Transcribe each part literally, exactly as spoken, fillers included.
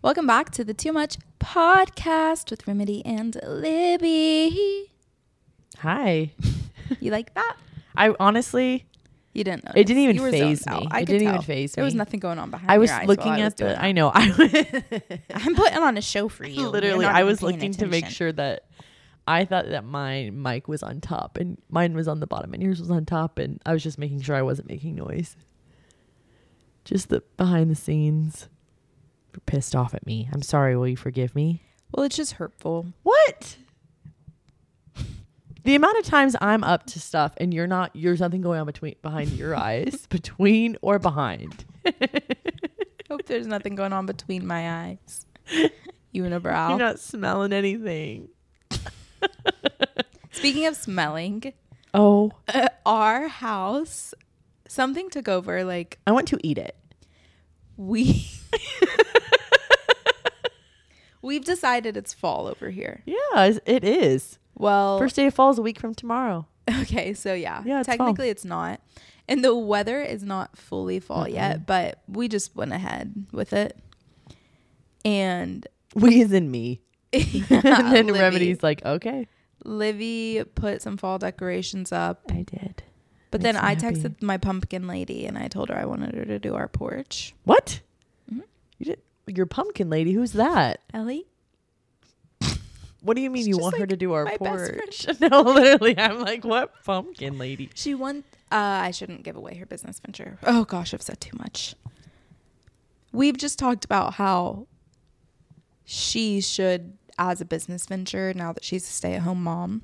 Welcome back to the Too Much Podcast with Remedy and Libby. Hi. You like that? I honestly, You didn't know. it didn't even You were phase zoned me. out. I It could didn't tell. even phase me. There was nothing going on behind I was your eyes looking while I was at doing the. that. I know. I I'm putting on a show for you. literally. You're not I even was paying looking to make attention. sure that I thought that my mic was on top and mine was on the bottom and yours was on top, and I was just making sure I wasn't making noise. Just the behind the scenes. You're pissed off at me. I'm sorry. Will you forgive me? Well, it's just hurtful. What? The amount of times I'm up to stuff and you're not, there's nothing going on between, behind your eyes, between or behind. Hope there's nothing going on between my eyes. Unibrow. You're not smelling anything. Speaking of smelling, Oh, uh, our house, something took over. Like I want to eat it. we, we've decided it's fall over here. Yeah, it is. Well, First day of fall is a week from tomorrow. okay, so yeah, Yeah, it's technically it's not, and the weather is not fully fall Mm-mm. yet, but we just went ahead with it, and We is in me. yeah, And then Livy- Remedy's like, okay. Livy put some fall decorations up, I did. but Makes then me I happy. texted my pumpkin lady and I told her I wanted her to do our porch. What? Mhm. You did your pumpkin lady. Who's that? Ellie, What do you mean She's you just want her like to do our my best porch? No, literally. I'm like, what pumpkin lady? she want. Uh, I shouldn't give away her business venture. Oh gosh, I've said too much. We've just talked about how she should, as a business venture, now that she's a stay-at-home mom,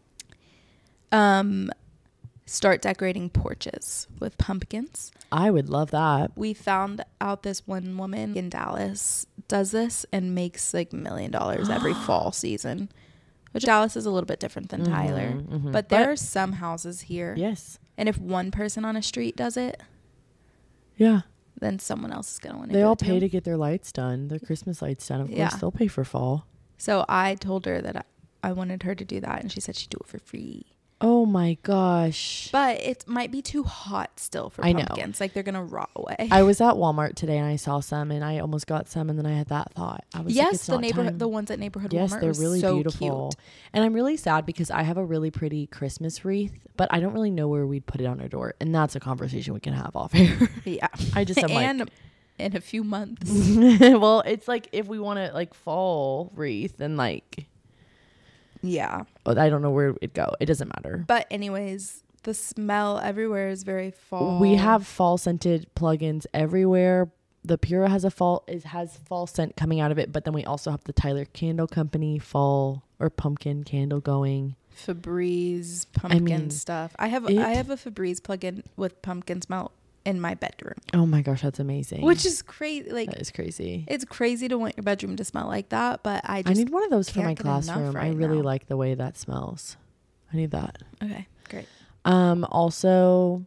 um, start decorating porches with pumpkins. I would love that. We found out this one woman in Dallas does this and makes like a million dollars every fall season, which Dallas is a little bit different than Tyler. Mhm, mhm. But there are some houses here. Yes. And if one person on a street does it, Yeah. then someone else is going to want to They do all it too. pay to get their lights done, their Christmas lights done. Of Yeah. course, they'll pay for fall. So I told her that I, I wanted her to do that, and she said she'd do it for free. Oh my gosh. But it might be too hot still for I know. pumpkins. Like, they're going to rot away. I was at Walmart today and I saw some and I almost got some, and then I had that thought. I was like, yes, it's the not neighborhood, time. the ones at neighborhood Yes, Walmart they're was really so beautiful. cute. And I'm really sad because I have a really pretty Christmas wreath, but I don't really know where we'd put it on our door. And that's a conversation we can have off air. Yeah. I just am and like, in a few months. well, it's like if we want to like fall wreath and like, Yeah. oh, I don't know where it'd go. It doesn't matter. But anyways, the smell everywhere is very fall. We have fall scented plugins everywhere. The Pura has a fall is has fall scent coming out of it, but then we also have the Tyler Candle Company fall or pumpkin candle going. Febreze pumpkin mean, stuff. I have it- I have a Febreze plug-in with pumpkin smell in my bedroom, Oh my gosh, that's amazing. which is crazy. Like, that is crazy. it's crazy to want your bedroom to smell like that, but I I just need one of those for can't my get enough classroom. I right really now. like the way that smells. I need that. okay, great. Um also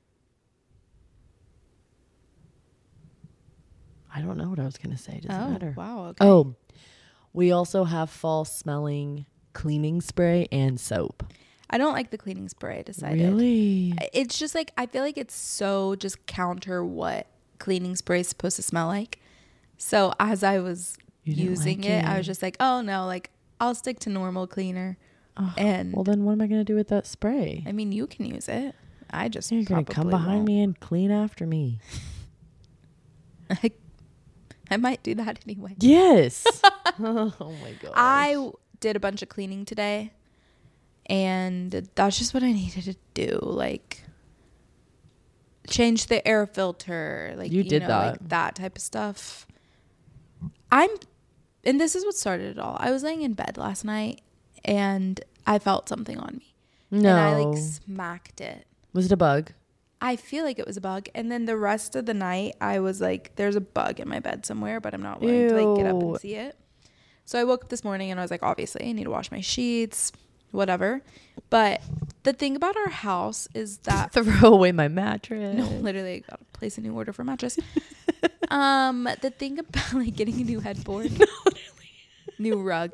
I don't know what I was going to say. It doesn't oh matter. wow. Okay. Oh, we also have fall smelling cleaning spray and soap. I don't like the cleaning spray. I decided. Really? It's just like I feel like it's so just counter what cleaning spray is supposed to smell like. So as I was You didn't using like it, I it? was just like, oh no, like I'll stick to normal cleaner. Oh, And well, then what am I going to do with that spray? I mean, you can use it. I just You're going to come probably behind won't. me and clean after me. I, I might do that anyway. Yes. Oh my god. I w- did a bunch of cleaning today, and that's just what I needed to do. Like, change the air filter. Like, You did know, that. like that type of stuff. I'm, and this is what started it all. I was laying in bed last night, and I felt something on me. No. And I like smacked it. Was it a bug? I feel like it was a bug. And then the rest of the night, I was like, there's a bug in my bed somewhere, but I'm not willing to like get up Ew. and see it. So I woke up this morning and I was like, obviously, I need to wash my sheets, whatever. But the thing about our house is that, Throw away my mattress. no, literally, I got to place a new order for mattress. um, the thing about like getting a new headboard, No, new rug.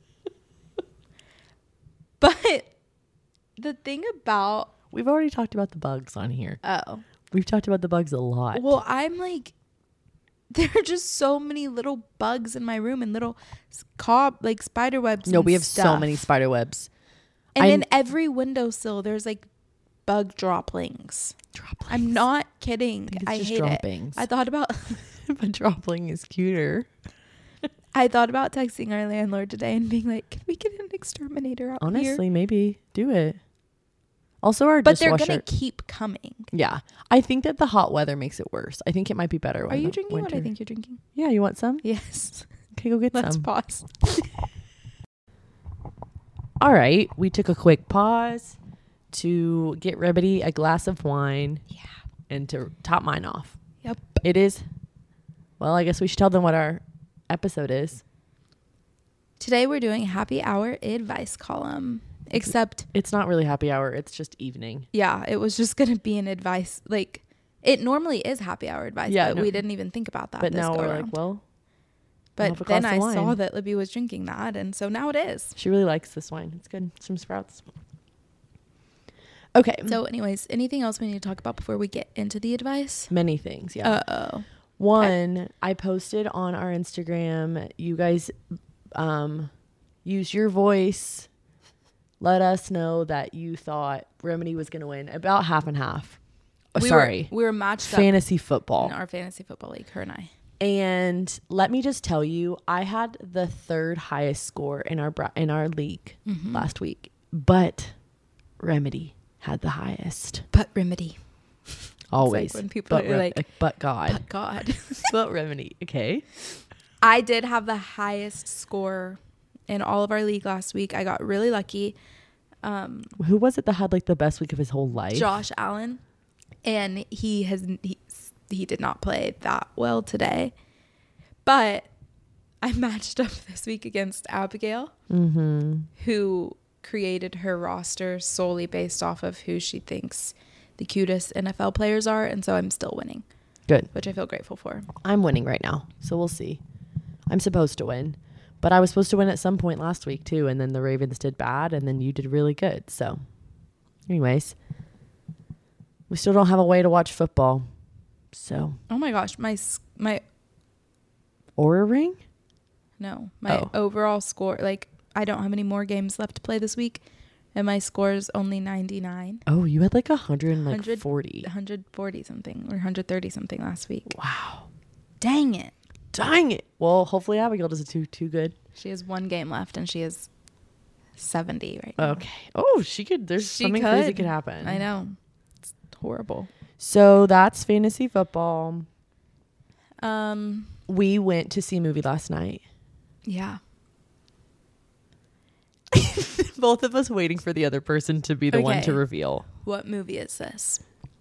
But the thing about, We've already talked about the bugs on here. oh, We've talked about the bugs a lot. well, I'm like there are just so many little bugs in my room and little cob like spider webs. No, and we have stuff. so many spider webs. And I, in every windowsill, there's like bug droplings. Droplings. I'm not kidding. I, I just hate droppings. it. I thought about but dropling is cuter. I thought about texting our landlord today and being like, "Can we get an exterminator out Honestly, here?" maybe do it. Also, our But they're dishwasher. gonna keep coming. Yeah, I think that the hot weather makes it worse. I think it might be better. Are you drinking winter. what I think you're drinking? Yeah, you want some? Yes. Okay, go get Let's some. pause. All right, we took a quick pause to get Remedy a glass of wine. Yeah. And to top mine off. Yep. It is. Well, I guess we should tell them what our episode is. Today we're doing a happy hour advice column. Except it's not really happy hour. It's just evening. Yeah, it was just going to be an advice. Like, it normally is happy hour advice, Yeah, but no, we didn't even think about that. But this now go we're around. like, well. But we'll then I wine. saw that Libby was drinking that, and so now it is. She really likes this wine. It's good. Some Sprouts. Okay. So, anyways, anything else we need to talk about before we get into the advice? Many things, yeah. Uh-oh. One, okay. I posted on our Instagram, you guys um, use your voice. Let us know that you thought Remedy was going to win. About half and half. Oh, we sorry. Were, we were matched fantasy up football. in our fantasy football league, her and I. And let me just tell you, I had the third highest score in our bra- in our league mm-hmm. last week. But Remedy had the highest. But Remedy. Always. Like when people but are re- like, but God. But God. But Remedy. Okay. I did have the highest score in all of our league last week. I got really lucky. Um, Who was it that had like the best week of his whole life? Josh Allen. And he has he, he did not play that well today. But I matched up this week against Abigail, mm-hmm. who created her roster solely based off of who she thinks the cutest N F L players are. And so I'm still winning. Good. Which I feel grateful for. I'm winning right now. So we'll see. I'm supposed to win. But I was supposed to win at some point last week too. And then the Ravens did bad. And then you did really good. So anyways, we still don't have a way to watch football. So. Oh my gosh. My, my. Aura ring? No. My oh. overall score. Like, I don't have any more games left to play this week. And my score is only ninety-nine. Oh, you had like one hundred forty. one hundred forty something or one hundred thirty something last week. Wow. Dang it. Dang it. Well, hopefully Abigail does it too too good. She has one game left and she is seventy right now. Okay. Oh, she could. There's she something could. crazy could happen. I know. It's horrible. So that's fantasy football. Um, we went to see a movie last night. Yeah. Both of us waiting for the other person to be the okay. one to reveal. What movie is this?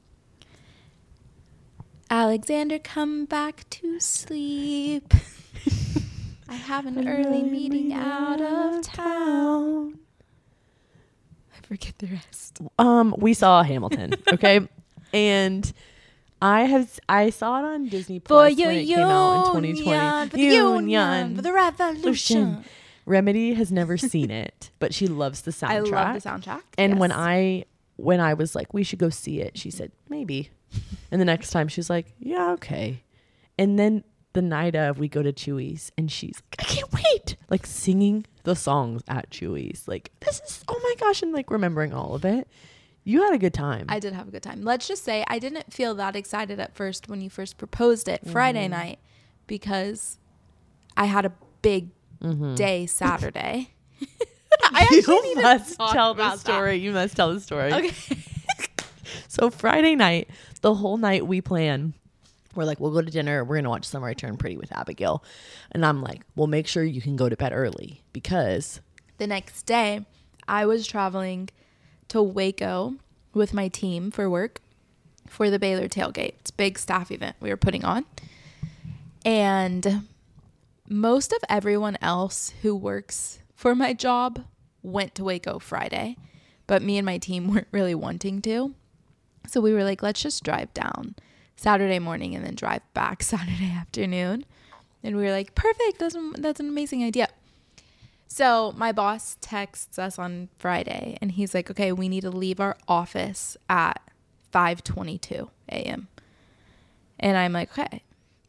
Alexander, come back to sleep. I have an early meeting out of town. I forget the rest. Um, we saw Hamilton, okay? And I have I saw it on Disney Plus when it came out in twenty twenty. For the union, for the revolution. Remedy has never seen it, but she loves the soundtrack. I love the soundtrack. And yes. when I when I was like, we should go see it, she said, maybe. And the next time she's like, yeah, okay. And then the night of, we go to Chewy's and she's like, I can't wait. Like singing the songs at Chewy's. Like, this is, oh my gosh. And like remembering all of it. You had a good time. I did have a good time. Let's just say I didn't feel that excited at first when you first proposed it Friday mm. night because I had a big mm-hmm. day Saturday. I actually you need must to tell the story. That. You must tell the story. Okay. So Friday night, the whole night we plan. We're like, we'll go to dinner. We're going to watch Summer I Turned Pretty with Abigail. And I'm like, well, make sure you can go to bed early because the next day I was traveling to Waco with my team for work for the Baylor tailgate. It's a big staff event we were putting on. And most of everyone else who works for my job went to Waco Friday, but me and my team weren't really wanting to. So we were like, let's just drive down Saturday morning and then drive back Saturday afternoon. And we were like, perfect. That's, that's an amazing idea. So my boss texts us on Friday and he's like, okay, we need to leave our office at five twenty-two a.m. And I'm like, okay,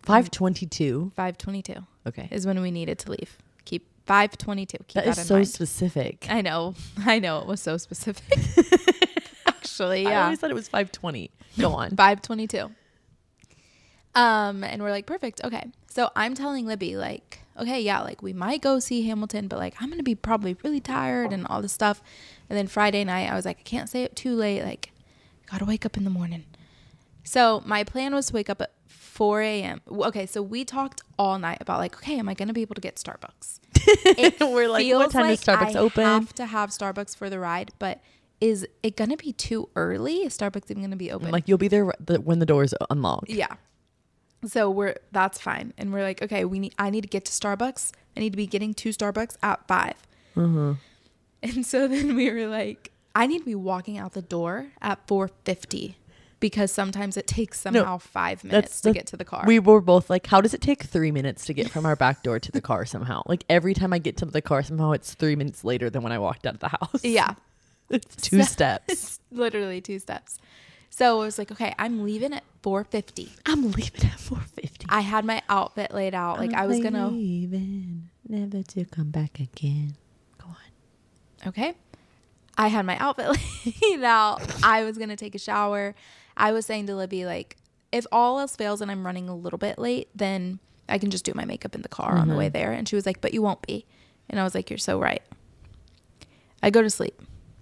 five twenty-two. five twenty-two Okay. is when we needed to leave. Keep five twenty-two. Keep That that, is in so mind. specific. I know. I know. It was so specific. Actually, I yeah. always thought it was five twenty. Go on. five twenty-two. Um, and we're like, perfect. Okay. So I'm telling Libby, like, okay, yeah, like we might go see Hamilton, but like I'm going to be probably really tired and all this stuff. And then Friday night, I was like, I can't stay up too late. Like, got to wake up in the morning. So my plan was to wake up at four a.m. Okay. So we talked all night about like, okay, am I going to be able to get Starbucks? It We're like, what feels time like is Starbucks I open? have to have Starbucks for the ride, but is it going to be too early? Is Starbucks even going to be open? Like you'll be there the, when the doors unlock. Yeah. So we're that's fine. And we're like, okay, we need I need to get to Starbucks. I need to be getting to Starbucks at five. Mm-hmm. And so then we were like, I need to be walking out the door at four fifty because sometimes it takes somehow No, five minutes that's to the- get to the car. We were both like, how does it take three minutes to get from our back door to the car somehow? Like every time I get to the car, somehow it's three minutes later than when I walked out of the house. Yeah. It's two So- steps. It's literally two steps. So I was like, okay, I'm leaving at four fifty. I'm leaving at four fifty. I had my outfit laid out. Like I was going to leaving, never to come back again. Go on. Okay. I had my outfit laid out. I was going to take a shower. I was saying to Libby, like, if all else fails and I'm running a little bit late, then I can just do my makeup in the car mm-hmm. on the way there. And she was like, but you won't be. And I was like, you're so right. I go to sleep.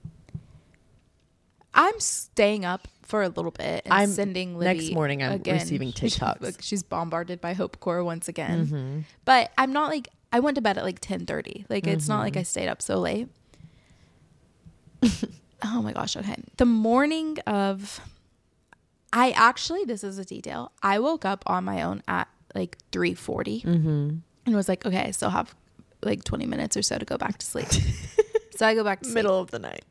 I'm staying up for a little bit and I'm, sending Libby. Next morning, I'm again. receiving TikToks. Like, she's bombarded by Hope Corps once again. Mm-hmm. But I'm not like, I went to bed at like ten thirty. Like, mm-hmm. it's not like I stayed up so late. Oh my gosh. Okay. The morning of, I actually, this is a detail. I woke up on my own at like three forty mm-hmm. and was like, okay, I still have like twenty minutes or so to go back to sleep. So I go back to sleep. Middle of the night.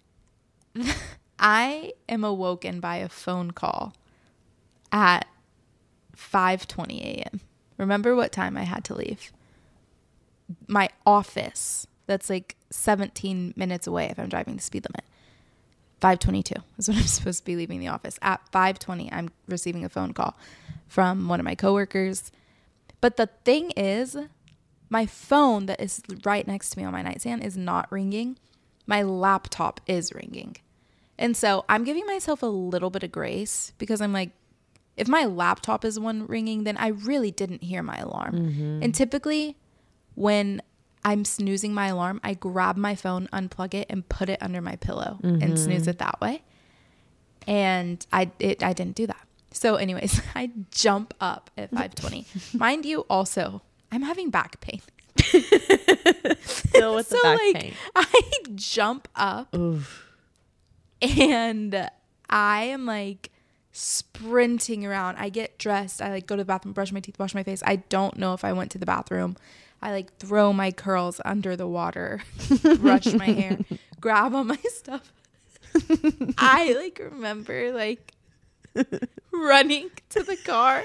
I am awoken by a phone call at five twenty a.m. Remember what time I had to leave? My office, that's like seventeen minutes away if I'm driving the speed limit. five twenty-two is when I'm supposed to be leaving the office. At five twenty, I'm receiving a phone call from one of my coworkers. But the thing is, my phone that is right next to me on my nightstand is not ringing. My laptop is ringing. And so I'm giving myself a little bit of grace because I'm like, if my laptop is one ringing, then I really didn't hear my alarm. Mm-hmm. And typically when I'm snoozing my alarm, I grab my phone, unplug it, and put it under my pillow mm-hmm. and snooze it that way. And I it, I didn't do that. So anyways, I jump up at five twenty. Mind you, also, I'm having back pain. Still with so the back like, pain. I jump up. Oof. And I am like sprinting around. I get dressed. I like go to the bathroom, brush my teeth, wash my face. I don't know if I went to the bathroom. I like throw my curls under the water, brush my hair, grab all my stuff. I like remember like running to the car.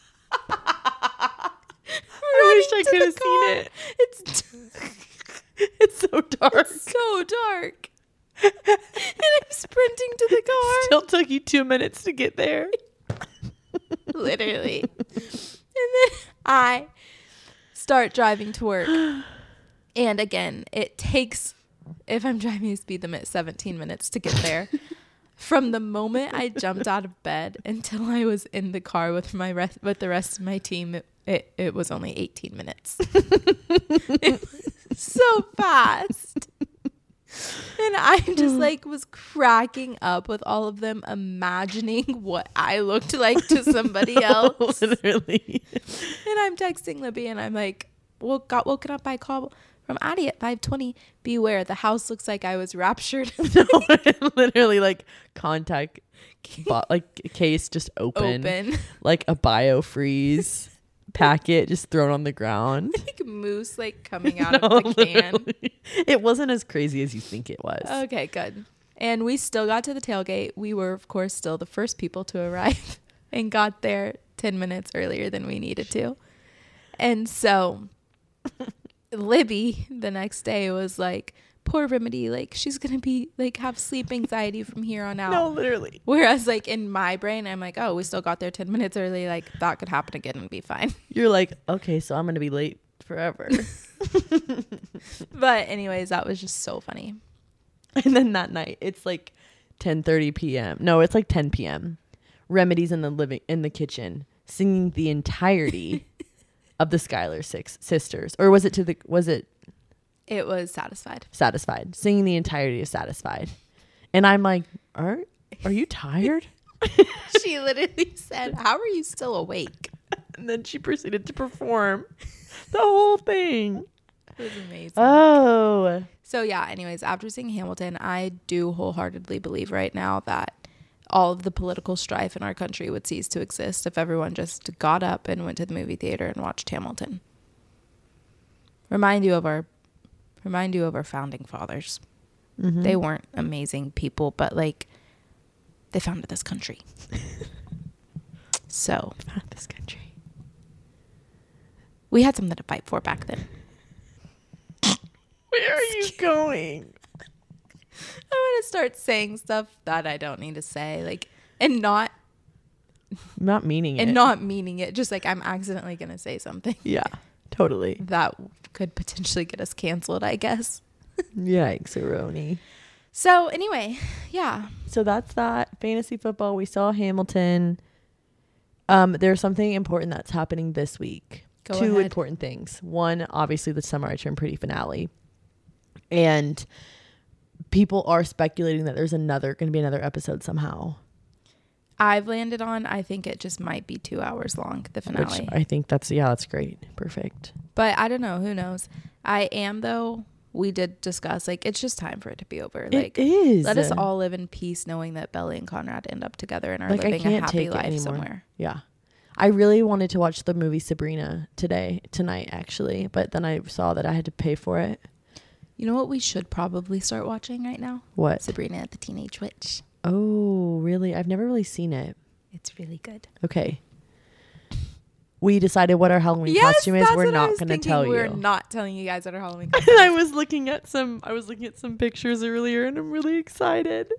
I wish I could have seen it. It's it's so dark. It's so dark. And I'm sprinting to the car. Still took you two minutes to get there. Literally. And then I start driving to work. And again, it takes, if I'm driving a speed limit, seventeen minutes to get there. From the moment I jumped out of bed until I was in the car with my rest, with the rest of my team, it, it, it was only eighteen minutes. It was so fast. And I just like was cracking up with all of them imagining what I looked like to somebody else. Literally. And I'm texting Libby and I'm like, well, got woken up by a call from Addie at five twenty. Beware, the house looks like I was raptured. No, literally like contact, bot, like case just open. Open. Like a biofreeze packet just thrown on the ground. Like moose like coming out No, of the can. literally. It wasn't as crazy as you think it was. Okay, good. And we still got to the tailgate. We were, of course, still the first people to arrive and got there ten minutes earlier than we needed to. And so Libby the next day was like, poor Remedy, like she's gonna be like have sleep anxiety from here on out. No, literally. Whereas like in my brain, I'm like, oh, we still got there ten minutes early. Like that could happen again and be fine. You're like, okay, so I'm gonna be late forever. But anyways, that was just so funny. And then that night, it's like ten thirty p.m. No, it's like ten p.m. Remedy's in the living in the kitchen singing the entirety of the Schuyler Six Sisters, or was it to the was it? It was Satisfied. Satisfied, singing the entirety of Satisfied, and I'm like, are are you tired? She literally said, "How are you still awake?" And then she proceeded to perform the whole thing. It was amazing. Oh. So yeah, anyways, after seeing Hamilton, I do wholeheartedly believe right now that all of the political strife in our country would cease to exist if everyone just got up and went to the movie theater and watched Hamilton. Remind you of our remind you of our founding fathers. Mm-hmm. They weren't amazing people, but like they founded this country. So, founded this country. We had something to fight for back then. Where are you going? I'm going to start saying stuff that I don't need to say, like, and not not meaning and it. not meaning it. Just like I'm accidentally going to say something. Yeah, totally. That could potentially get us canceled, I guess. Yikes, Aroni. So anyway, yeah. So that's that. Fantasy football. We saw Hamilton. Um, there's something important that's happening this week. Go Two ahead. important things. One, obviously, the Summer I Turned Pretty finale. And people are speculating that there's another going to be another episode somehow. I've landed on, I think it just might be two hours long, the finale. Which I think that's, yeah, that's great. Perfect. But I don't know. Who knows? I am, though. We did discuss, like, it's just time for it to be over. Like, it is. Let us all live in peace knowing that Belly and Conrad end up together and are like, living I can't a happy take life it anymore. somewhere. Yeah. I really wanted to watch the movie Sabrina today, tonight, actually. But then I saw that I had to pay for it. You know what we should probably start watching right now? What? Sabrina the Teenage Witch. Oh, really? I've never really seen it. It's really good. Okay. We decided what our Halloween yes, costume is. That's We're what not I was going to thinking. tell We're you. We're not telling you guys what our Halloween costume is. I was looking at some I was looking at some pictures earlier and I'm really excited.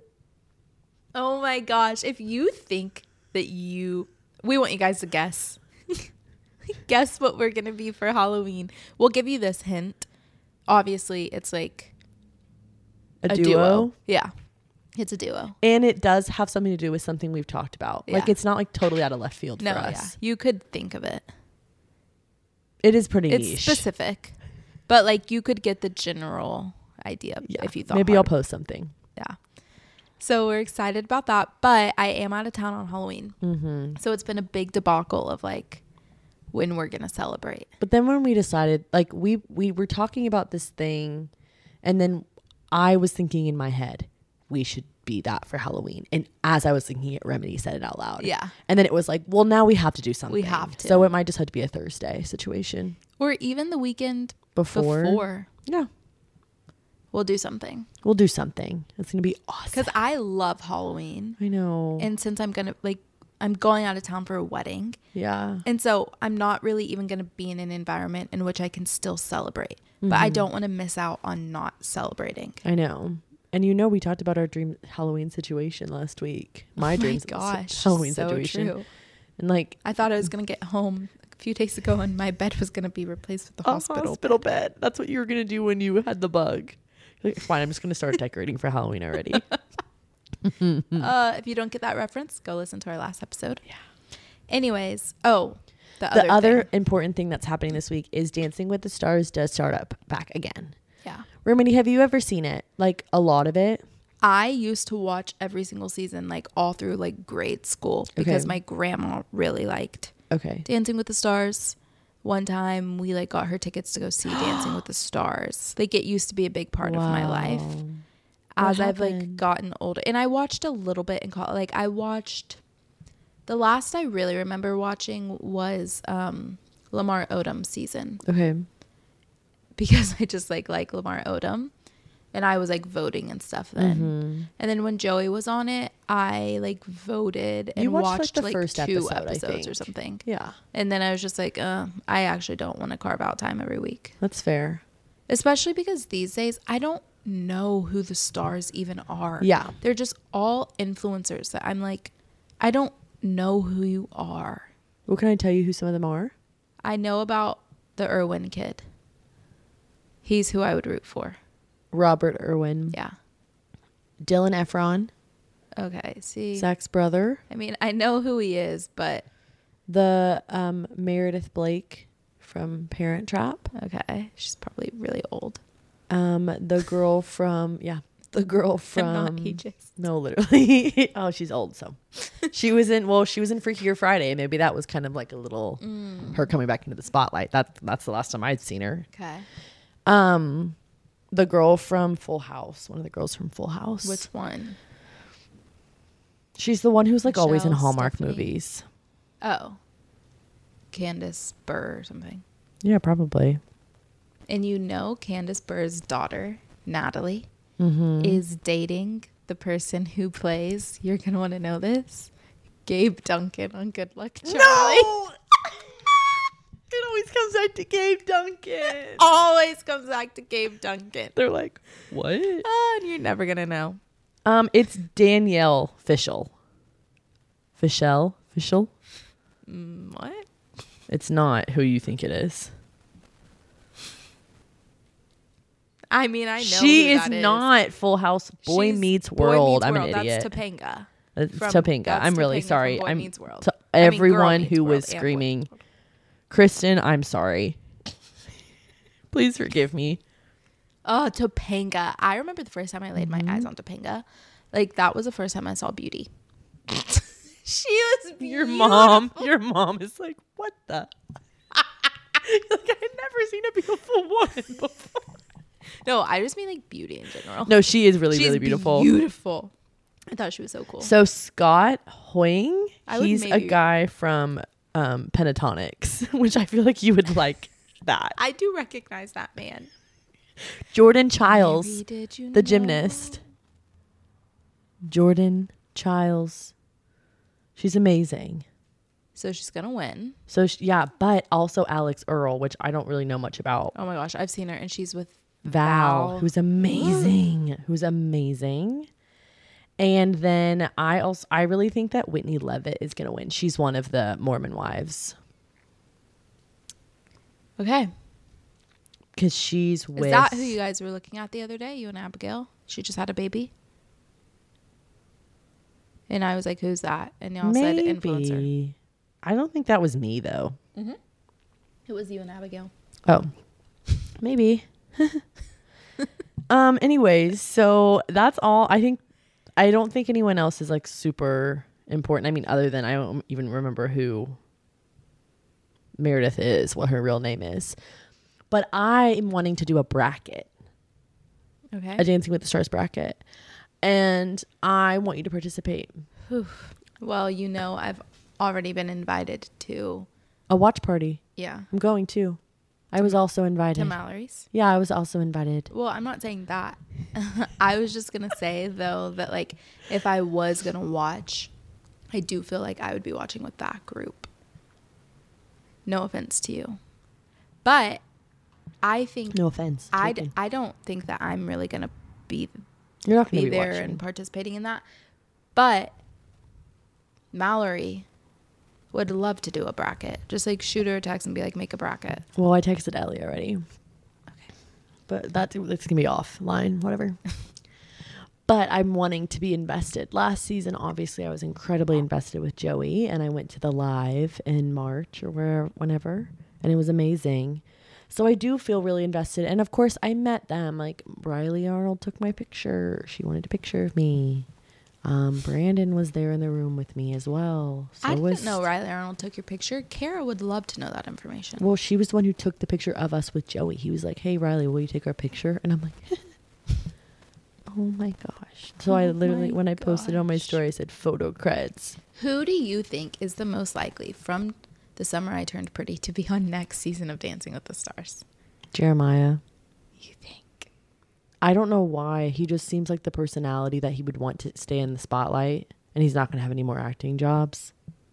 Oh my gosh. If you think that you we want you guys to guess. Guess what we're going to be for Halloween. We'll give you this hint. Obviously, it's like a, a duo? duo. Yeah. It's a duo. And it does have something to do with something we've talked about. Yeah. Like, it's not like totally out of left field no, for us. Yeah. You could think of it. It is pretty it's niche. Specific. But like you could get the general idea yeah. if you thought Maybe hard. I'll post something. Yeah. So we're excited about that. But I am out of town on Halloween. Mm-hmm. So it's been a big debacle of like when we're going to celebrate. But then when we decided, like we, we were talking about this thing and then I was thinking in my head, we should be that for Halloween. And as I was thinking it, Remedy said it out loud. Yeah. And then it was like, well, now we have to do something. We have to. So it might just have to be a Thursday situation. Or even the weekend Before. before. Yeah. We'll do something. We'll do something. It's going to be awesome. Because I love Halloween. I know. And since I'm going to, like, I'm going out of town for a wedding. Yeah. And so I'm not really even going to be in an environment in which I can still celebrate. Mm-hmm. But I don't want to miss out on not celebrating. I know. And you know, we talked about our dream Halloween situation last week. My, oh dreams my gosh, Halloween so situation. True. And like, I thought I was going to get home a few days ago and my bed was going to be replaced with the a hospital, hospital bed. bed. That's what you were going to do when you had the bug. Like, fine, I'm just going to start decorating for Halloween already. uh, if you don't get that reference, go listen to our last episode. Yeah. Anyways, oh, the, the other, other thing. important thing that's happening this week is Dancing with the Stars does start up back again. Yeah. Remedy, have you ever seen it? Like a lot of it? I used to watch every single season, like all through like grade school because Okay. my grandma really liked Okay. Dancing with the Stars. One time we like got her tickets to go see Dancing with the Stars. Like it used to be a big part Wow. of my life. What As I've like happened? gotten older, and I watched a little bit in college. Like I watched, the last I really remember watching was um, Lamar Odom season Okay. because I just like like Lamar Odom, and I was like voting and stuff then. Mm-hmm. And then when Joey was on it, I like voted and You watched, like, watched the like, first two episode, I episodes or think. something. Yeah. And then I was just like, uh, I actually don't want to carve out time every week. That's fair. Especially because these days I don't know who the stars even are. Yeah. They're just all influencers that I'm like, I don't know who you are. Well, can I tell you who some of them are? I know about the Irwin kid. He's who I would root for. Robert Irwin. Yeah. Dylan Efron. Okay. See, Zach's brother. I mean, I know who he is, but The um, Meredith Blake from Parent Trap. okay, she's probably really old. Um, the girl from yeah, the girl from Not ages. no, literally. Oh, she's old. So she was in. Well, she was in Freakier Friday. Maybe that was kind of like a little Mm. her coming back into the spotlight. That that's the last time I'd seen her. Okay. Um, the girl from Full House. One of the girls from Full House. Which one? She's the one who's like always in Michelle, Hallmark Stephanie? movies. Oh, Candace Burr or something. Yeah, probably. And you know, Candace Burr's daughter, Natalie, Mm-hmm. is dating the person who plays, you're going to want to know this, Gabe Duncan on Good Luck Charlie. No! It always comes back to Gabe Duncan. Always comes back to Gabe Duncan. They're like, what? Oh, and you're never going to know. Um, it's Danielle Fishel. Fishel? Fishel? Mm, what? It's not who you think it is. I mean, I know She who is that not Full House Boy She's Meets Boy World. Meets I'm World. an idiot. That's Topanga. It's from- Topanga. that's I'm really Topanga from sorry. Boy I'm Meets World. to I mean, Girl everyone Meets who World was and Boy screaming, Meets World. Kristen, I'm sorry. Please forgive me. Oh, Topanga. I remember the first time I laid Mm-hmm. my eyes on Topanga. Like, that was the first time I saw beauty. She was beautiful. Your mom, your mom is like, what the? Like, I've never seen a beautiful woman before. No, I just mean like beauty in general. No, she is really, She's really beautiful. Beautiful. I thought she was so cool. So Scott Hoying, I would he's a maybe- guy from um, Pentatonics, which I feel like you would like that. I do recognize that man. Jordan Childs, Mary, did you the know? gymnast. Jordan Childs. She's amazing. So she's gonna win. So she, yeah, but also Alex Earl, which I don't really know much about. Oh my gosh, I've seen her, and she's with Val, Val. who's amazing, who's amazing. And then I also I really think that Whitney Levitt is gonna win. She's one of the Mormon wives Okay. because she's Is with. that who you guys were looking at the other day? You and Abigail? She just had a baby. And I was like, "Who's that?" And y'all said influencer. Maybe. I don't think that was me though. It was you and Abigail. Oh, maybe. um. Anyways, so that's all. I think. I don't think anyone else is like super important. I mean, other than I don't even remember who Meredith is, what her real name is. But I am wanting to do a bracket, Okay. a Dancing with the Stars bracket, and I want you to participate. Well, you know, I've already been invited to, A watch party. yeah, I'm going too. I was also invited. to Mallory's. Yeah, I was also invited. Well, I'm not saying that. I was just going to say, though, that, like, if I was going to watch, I do feel like I would be watching with that group. No offense to you. But I think, No offense. I, taken. I don't think that I'm really going to be, You're not going be to be there watching. and participating in that. But Mallory would love to do a bracket. Just, like, shoot her a text and be like, make a bracket. Well, I texted Ellie already. Okay. But that's, that's going to be offline, whatever. But I'm wanting to be invested. Last season, obviously, I was incredibly invested with Joey, and I went to the live in March or where, whenever, and it was amazing. So I do feel really invested. And of course, I met them. Like, Riley Arnold took my picture. She wanted a picture of me. Um, Brandon was there in the room with me as well. So I didn't was, know Riley Arnold took your picture. Kara would love to know that information. Well, she was the one who took the picture of us with Joey. He was like, hey, Riley, will you take our picture? And I'm like, oh my gosh. So Oh I literally, my when I posted on my gosh. story, I said photo creds. Who do you think is the most likely from The Summer I Turned Pretty to be on next season of Dancing with the Stars? Jeremiah. You think? I don't know why. He just seems like the personality that he would want to stay in the spotlight, and he's not going to have any more acting jobs.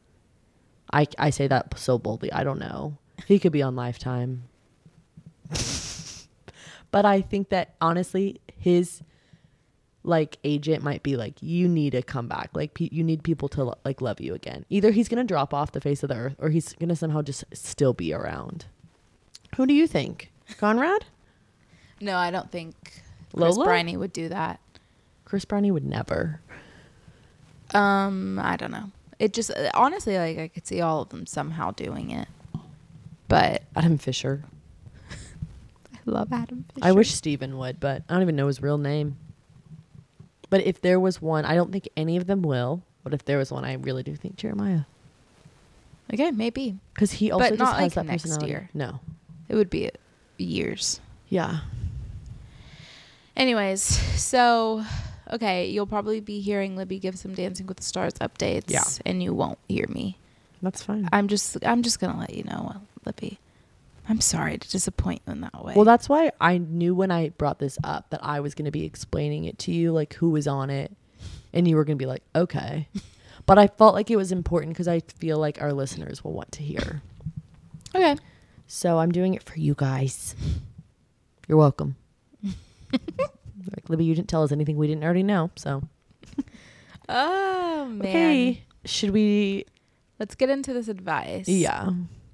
I, I say that so boldly. I don't know. He could be on Lifetime. But I think that honestly, his like agent might be like, you need to come back. Like pe- you need people to lo- like love you again. Either he's going to drop off the face of the earth or he's going to somehow just still be around. Who do you think? Conrad? No, I don't think Chris Lola? Briney would do that. Chris Briney would never. Um, I don't know. It just honestly, like I could see all of them somehow doing it, but Adam Fisher. I love Adam Fisher. I wish Steven would, but I don't even know his real name. But if there was one, I don't think any of them will. But if there was one, I really do think Jeremiah. Okay, maybe. Because he also But just not, has like, that next personality. year. No. It would be years. Yeah. Anyways, so okay, you'll probably be hearing Libby give some Dancing with the Stars updates, Yeah. and you won't hear me. That's fine. I'm just I'm just gonna let you know, Libby. I'm sorry to disappoint you in that way. Well, that's why I knew when I brought this up that I was going to be explaining it to you, like who was on it, and you were going to be like, okay. But I felt like it was important because I feel like our listeners will want to hear. Okay. So I'm doing it for you guys. You're welcome. Like, Libby, you didn't tell us anything we didn't already know, so. Oh, man. Okay. Should we? Let's get into this advice. Yeah.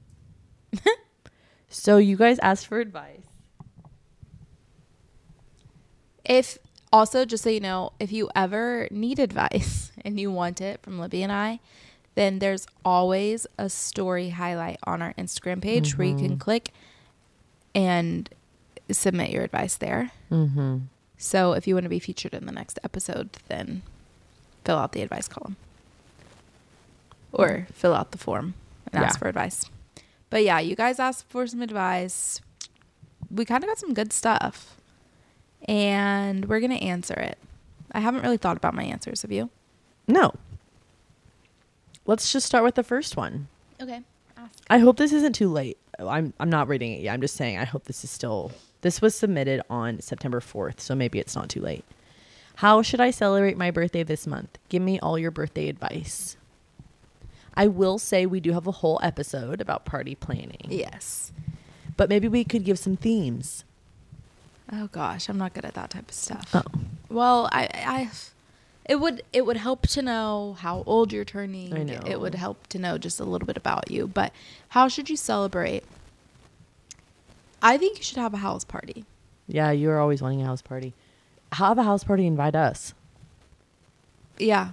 So you guys asked for advice. If also, just so you know, if you ever need advice and you want it from Libby and I, then there's always a story highlight on our Instagram page mm-hmm. where you can click and submit your advice there. Mm-hmm. So if you want to be featured in the next episode, then fill out the advice column or fill out the form and yeah. ask for advice. But yeah, you guys asked for some advice. We kind of got some good stuff and we're going to answer it. I haven't really thought about my answers. Have you? No. Let's just start with the first one. Okay. Ask. I hope this isn't too late. I'm I'm not reading it yet. I'm just saying I hope this is still... This was submitted on September fourth, so maybe it's not too late. How should I celebrate my birthday this month? Give me all your birthday advice. I will say we do have a whole episode about party planning. Yes. But maybe we could give some themes. Oh gosh, I'm not good at that type of stuff. Oh. Well, I, I, it would, it would help to know how old you're turning. I know. It would help to know just a little bit about you. But how should you celebrate? I think you should have a house party. Yeah, you're always wanting a house party. Have a house party, invite us. Yeah.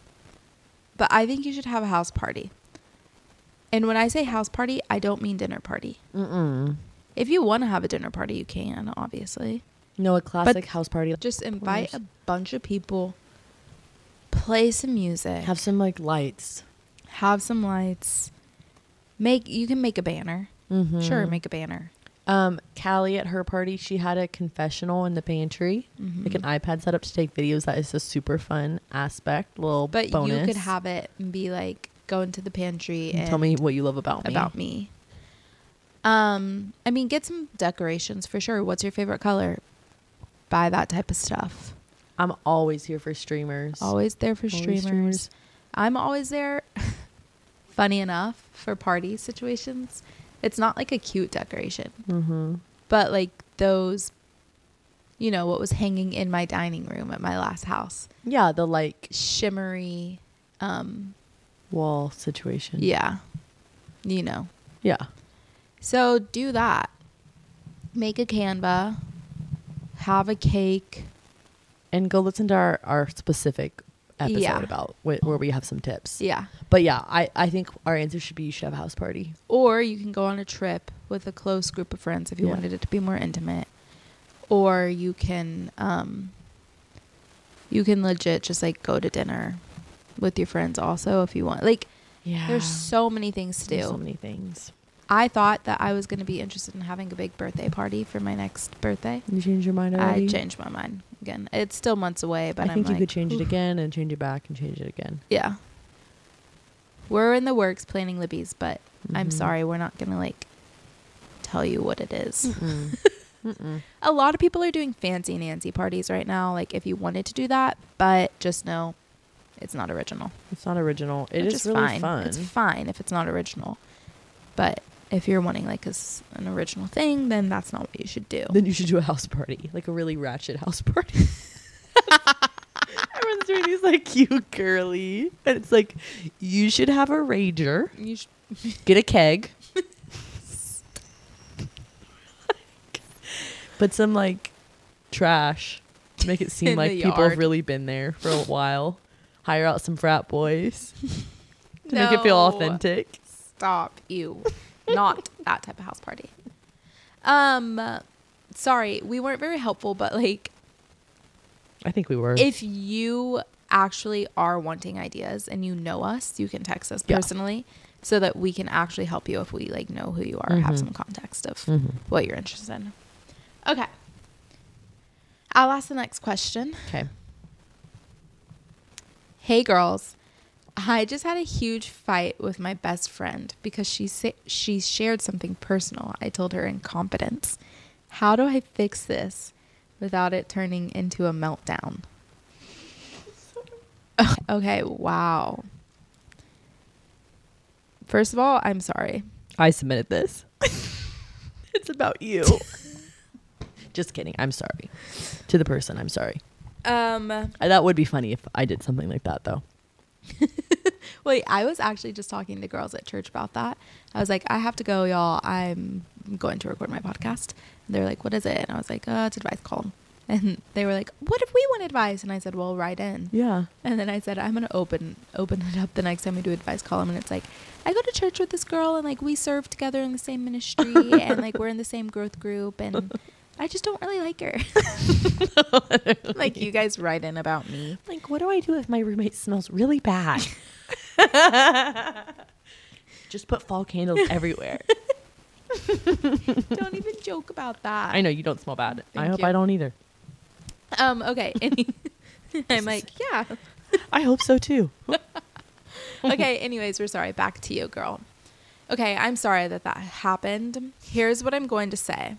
But I think you should have a house party. And when I say house party, I don't mean dinner party. Mm-mm. If you want to have a dinner party, you can, obviously. No, a classic But house party. Just invite a bunch of people, play some music. Have some like lights. Have some lights. Make You can make a banner. Mm-hmm. Sure, make a banner. Um, Callie at her party, she had a confessional in the pantry, Mm-hmm. like an iPad set up to take videos. That is a super fun aspect. Little But bonus. you could have it and be like, go into the pantry and tell me what you love about me. about me. Um, I mean, get some decorations for sure. What's your favorite color? Buy that type of stuff. I'm always here for streamers. Always there for Always streamers. streamers. I'm always there. Funny enough, for party situations. It's not like a cute decoration, Mm-hmm. but like those, you know, what was hanging in my dining room at my last house. Yeah, the like Shimmery, um, wall situation. yeah, you know. Yeah. So do that. Make a Canva. Have a cake. And go listen to our, our specific episode Yeah. about wh- where we have some tips. Yeah. But yeah, I, I think our answer should be you should have a house party. Or you can go on a trip with a close group of friends if you Yeah. wanted it to be more intimate. Or you can um you can legit just like go to dinner with your friends also if you want. Like Yeah. there's so many things to do. There's so many things. I thought that I was going to be interested in having a big birthday party for my next birthday. You changed your mind already? I changed my mind again. It's still months away, but I think I'm you like, could change oof. it again and change it back and change it again. Yeah. We're in the works planning Libby's, but I'm Mhm. sorry, we're not going to like tell you what it is. Mm-mm. Mm-mm. A lot of people are doing fancy Nancy parties right now, like if you wanted to do that, but just know it's not original. It's not original. It Which is really fine. fun. It's fine if it's not original. But if you're wanting like a, s- an original thing, then that's not what you should do. Then you should do a house party, like a really ratchet house party. Everyone's doing these like cute girly, and it's like you should have a rager, You sh- get a keg, put some like trash to make it seem In like the people yard. have really been there for a while. Hire out some frat boys to make it feel No. authentic. Stop you. Not that type of house party. Um, sorry, we weren't very helpful, but like, I think we were. if you actually are wanting ideas and you know us, you can text us Yeah. personally so that we can actually help you if we like know who you are, have Mhm. some context of Mhm. what you're interested in. Okay. I'll ask the next question. Okay. Hey girls, I just had a huge fight with my best friend because she sa- she shared something personal. I told her in confidence. How do I fix this without it turning into a meltdown? Okay, wow. First of all, I'm sorry. I submitted this. It's about you. Just kidding. I'm sorry. To the person, I'm sorry. Um, I, that would be funny if I did something like that, though. wait, I was actually just talking to girls at church about that. I was like, I have to go, y'all. I'm going to record my podcast. And they're like, what is it? And I was like, uh, it's advice column. And they were like, what if we want advice? And I said, well, write in. Yeah. And then I said, I'm going to open open it up the next time we do advice column. And it's like, I go to church with this girl and like we serve together in the same ministry and like we're in the same growth group and I just don't really like her. Like you guys write in about me. Like, what do I do if my roommate smells really bad? Just put fall candles everywhere. Don't even joke about that. I know you don't smell bad. I Thank hope you. I don't either. Um, okay. Any- I'm like, yeah. I hope so too. Okay, anyways, we're sorry. Back to you, girl. Okay, I'm sorry that that happened. Here's what I'm going to say.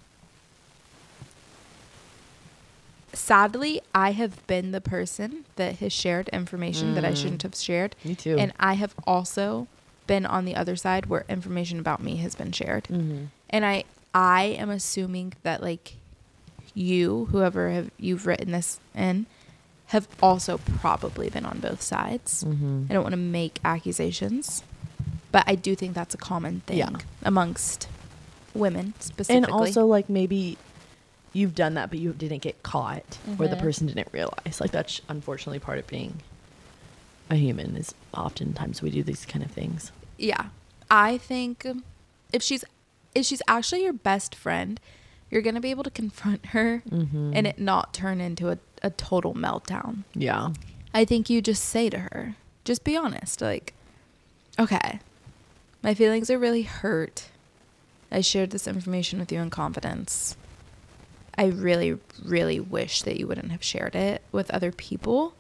Sadly, I have been the person that has shared information that I Mm. shouldn't have shared. Me too. And I have also been on the other side where information about me has been shared. Mm-hmm. And I I am assuming that like you, whoever have you've written this in, have also probably been on both sides. Mm-hmm. I don't want to make accusations, but I do think that's a common thing Yeah. amongst women specifically. And also, like, maybe you've done that, but you didn't get caught, or the Mhm. person didn't realize. Like, that's unfortunately part of being a human, is oftentimes we do these kind of things. Yeah. I think if she's if she's actually your best friend, you're going to be able to confront her Mm-hmm. and it not turn into a, a total meltdown. Yeah. I think you just say to her, just be honest, like, okay, my feelings are really hurt. I shared this information with you in confidence. I really, really wish that you wouldn't have shared it with other people.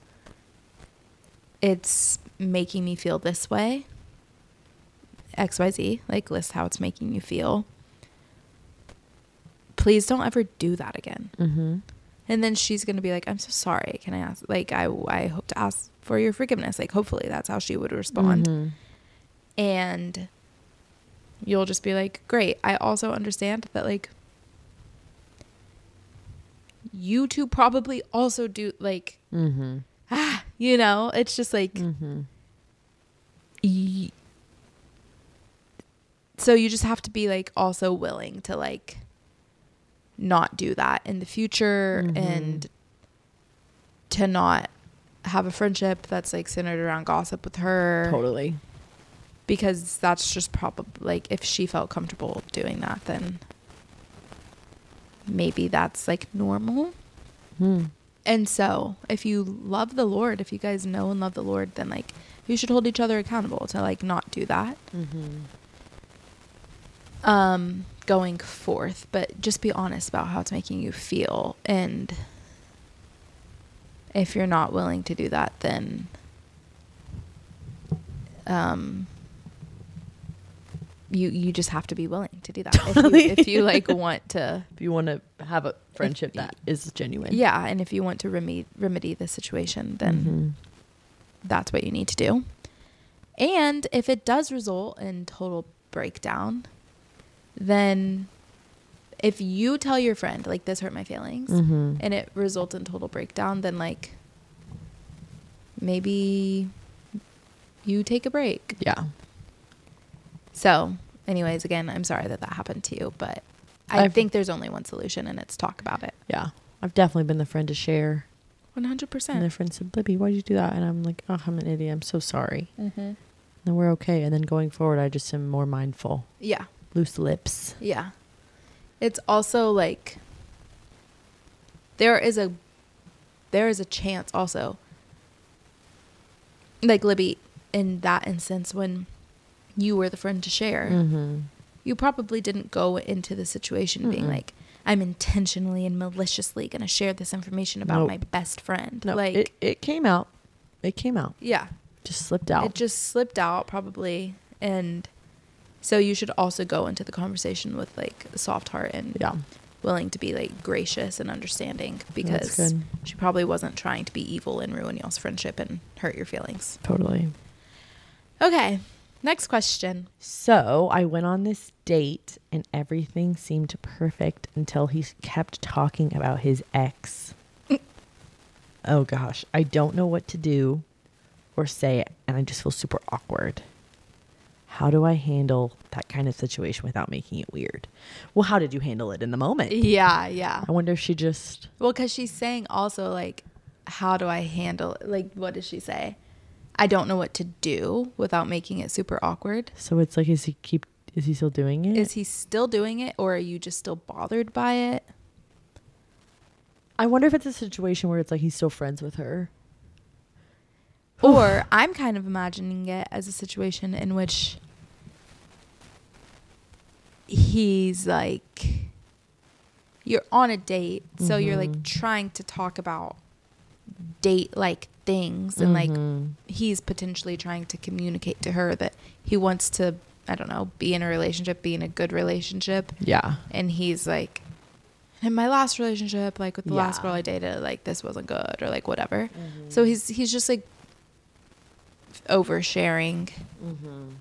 It's making me feel this way. X Y Z, like list how it's making you feel. Please don't ever do that again. Mm-hmm. And then she's going to be like, I'm so sorry. Can I ask, like, I, I hope to ask for your forgiveness. Like, hopefully that's how she would respond. Mm-hmm. And you'll just be like, great. I also understand that, like, you two probably also do, like, Mm-hmm. ah, you know, it's just like, Mm-hmm. y- so you just have to be, like, also willing to, like, not do that in the future Mhm. and to not have a friendship that's like centered around gossip with her. Totally. Because that's just probably like if she felt comfortable doing that, then maybe that's like normal. Hmm. And so if you love the Lord, if you guys know and love the Lord, then like you should hold each other accountable to like not do that. Mm-hmm. Um, going forth, but just be honest about how it's making you feel. And if you're not willing to do that, then um, you you just have to be willing to do that. Totally. If you, if you like want to, If you want to have a friendship that is genuine. yeah, and if you want to remedy remedy the situation, then Mm-hmm. that's what you need to do. And if it does result in total breakdown, then if you tell your friend, like, this hurt my feelings, Mm-hmm. and it results in total breakdown, then, like, maybe you take a break. Yeah. So, anyways, again, I'm sorry that that happened to you, but I I've- think there's only one solution, and it's talk about it. Yeah. I've definitely been the friend to share. one hundred And percent. the friend said, Libby, why'd you do that? And I'm like, oh, I'm an idiot. I'm so sorry. Mm-hmm. And we're okay. And then going forward, I just am more mindful. Yeah. Loose lips. Yeah. It's also like there is a there is a chance also, like, Libby, in that instance, when you were the friend to share, Mm-hmm. you probably didn't go into the situation being Mm-mm. like, I'm intentionally and maliciously going to share this information about Nope. my best friend. No, like, it, it came out. It came out. yeah, Just slipped out. it just slipped out probably. And so you should also go into the conversation with, like, a soft heart and yeah. willing to be, like, gracious and understanding, because That's good. she probably wasn't trying to be evil and ruin y'all's friendship and hurt your feelings. Totally. Okay, next question. So I went on this date and everything seemed perfect until he kept talking about his ex. Oh gosh, I don't know what to do or say, and I just feel super awkward. How do I handle that kind of situation without making it weird? Well, how did you handle it in the moment? Yeah, yeah. I wonder if she just... Well, because she's saying also, like, how do I handle, like, what does she say? I don't know what to do without making it super awkward. So it's like, is he keep? Is he still doing it? Is he still doing it, or are you just still bothered by it? I wonder if it's a situation where it's like he's still friends with her. Or I'm kind of imagining it as a situation in which he's like, you're on a date, so you're like Mhm. trying to talk about date like things, and like Mhm. he's potentially trying to communicate to her that he wants to, I don't know, be in a relationship, be in a good relationship. Yeah. And he's like, in my last relationship, like with the last Yeah. girl I dated, like this wasn't good, or like whatever. Mhm. So he's he's just like oversharing, Mhm.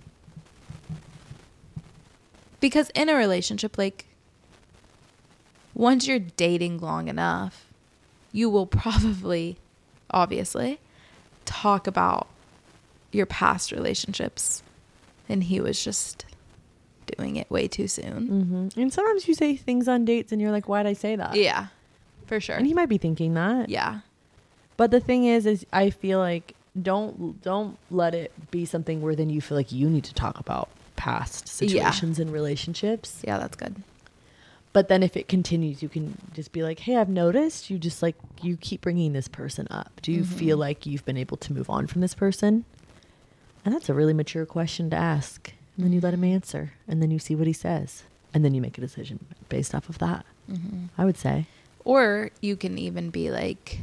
because in a relationship, like, once you're dating long enough, you will probably, obviously, talk about your past relationships, and he was just doing it way too soon. Mm-hmm. And sometimes you say things on dates and you're like, why'd I say that? Yeah, for sure. And he might be thinking that. Yeah. But the thing is, is I feel like don't don't let it be something where then you feel like you need to talk about past situations and relationships. Yeah, that's good. But then if it continues, you can just be like, hey, I've noticed you just like, you keep bringing this person up. Do you Mhm. feel like you've been able to move on from this person? And that's a really mature question to ask. And then you let him answer. And then you see what he says. And then you make a decision based off of that, Mm-hmm. I would say. Or you can even be like,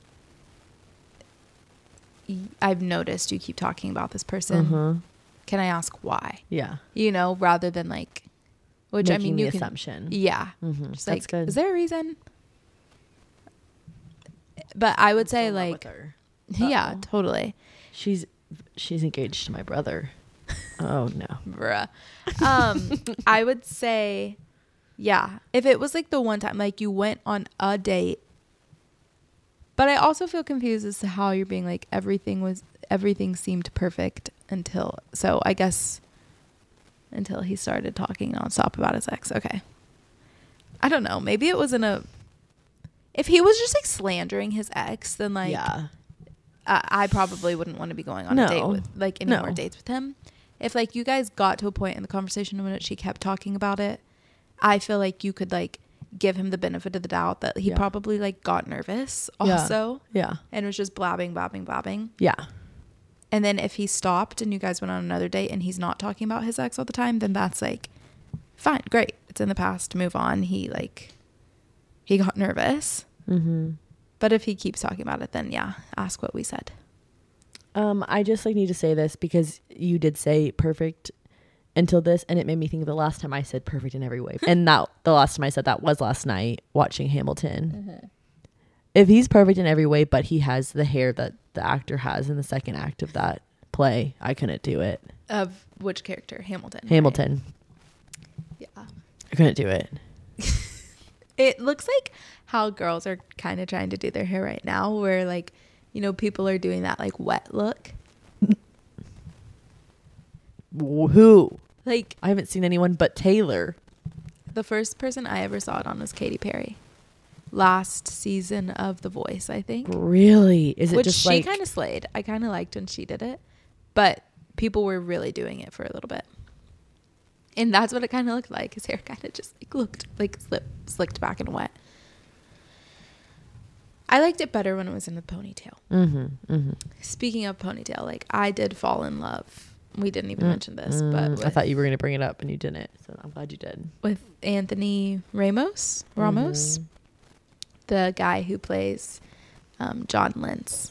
"Y- I've noticed you keep talking about this person. Uh-huh. Can I ask why? Yeah. You know, rather than like, which I Making mean, the you can, assumption. yeah. Mm-hmm. Just That's like, good. is there a reason? But I would say like, yeah, Uh-oh. totally. She's she's engaged to my brother. Oh no. Bruh. Um, I would say, yeah, if it was like the one time, like you went on a date, but I also feel confused as to how you're being like, everything was, everything seemed perfect until, so I guess until he started talking nonstop about his ex. Okay. I don't know. Maybe it wasn't a, if he was just like slandering his ex, then like, yeah. I, I probably wouldn't want to be going on No. a date with like any No. more dates with him. If like you guys got to a point in the conversation in which he kept talking about it, I feel like you could like give him the benefit of the doubt that he Yeah. probably like got nervous Yeah. also Yeah. and was just blabbing, blabbing, blabbing. Yeah. And then if he stopped and you guys went on another date and he's not talking about his ex all the time, then that's like, fine, great. It's in the past. Move on. He like, he got nervous. Mm-hmm. But if he keeps talking about it, then yeah, ask what we said. Um, I just like need to say this because you did say perfect until this, and it made me think of the last time I said perfect in every way. And that the last time I said that was last night watching Hamilton. Mm-hmm. If he's perfect in every way, but he has the hair that the actor has in the second act of that play, I couldn't do it. Of which character? Hamilton. right? Hamilton. Yeah. I couldn't do it. It looks like how girls are kind of trying to do their hair right now, where like, you know, people are doing that like wet look. Who? Like, I haven't seen anyone but Taylor. the first person I ever saw it on was Katy Perry. Last season of The Voice, I think. Really? Is it Which just she like kind of slayed. I kind of liked when she did it. But people were really doing it for a little bit. And that's what it kind of looked like. His hair kind of just like looked like slip, slicked back and wet. I liked it better when it was in the ponytail. Mm-hmm, mm-hmm. Speaking of ponytail, like I did fall in love. We didn't even mm, mention this, mm, but with, I thought you were going to bring it up and you didn't. So I'm glad you did. With Anthony Ramos, Ramos, mm-hmm. the guy who plays um, John Lentz.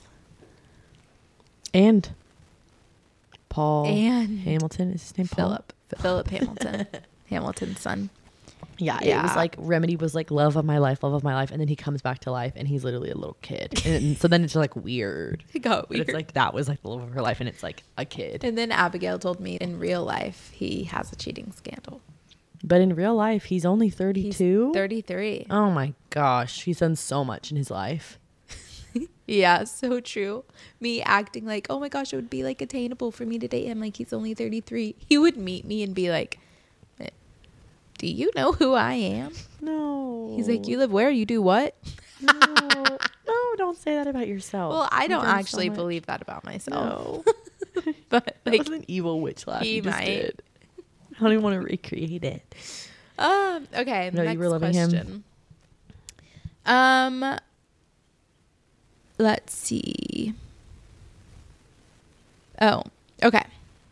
And Paul and Hamilton. Is his name Philip? Paul? Philip Hamilton. Hamilton's son. Yeah, yeah, it was like Remedy was like love of my life, love of my life, and then he comes back to life and he's literally a little kid. And so then it's like weird. It got weird. But it's like that was like the love of her life and it's like a kid. And then Abigail told me in real life he has a cheating scandal. But in real life he's only thirty-two. He's thirty-three. Oh my gosh, he's done so much in his life. Yeah, so true. Me acting like, oh my gosh, it would be like attainable for me to date him. Like he's only thirty-three. He would meet me and be like, do you know who I am? No. He's like, you live where? You do what? No, no, don't say that about yourself. Well, I You've don't done actually so believe that about myself. No. But that like, was an evil witch laugh. he You just might. did. I don't even want to recreate it. Um. Okay. No, next you were loving question. him. Um. Let's see. Oh. Okay.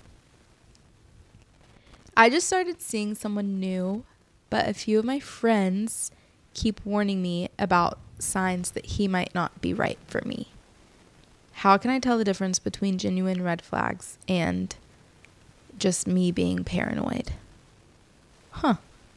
I just started seeing someone new, but a few of my friends keep warning me about signs that he might not be right for me. How can I tell the difference between genuine red flags and just me being paranoid? Huh.